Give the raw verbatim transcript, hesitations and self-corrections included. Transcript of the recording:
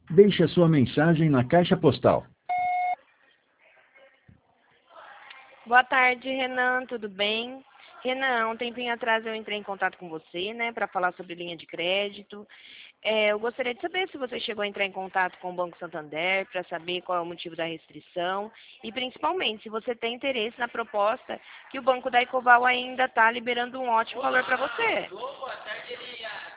Deixe a sua mensagem na caixa postal. Boa tarde, Renan, tudo bem? Renan, um tempinho atrás eu entrei em contato com você, né, para falar sobre linha de crédito. É, eu gostaria de saber se você chegou a entrar em contato com o Banco Santander para saber qual é o motivo da restrição e, principalmente, se você tem interesse na proposta que o Banco da Ecoval ainda está liberando um ótimo valor para você.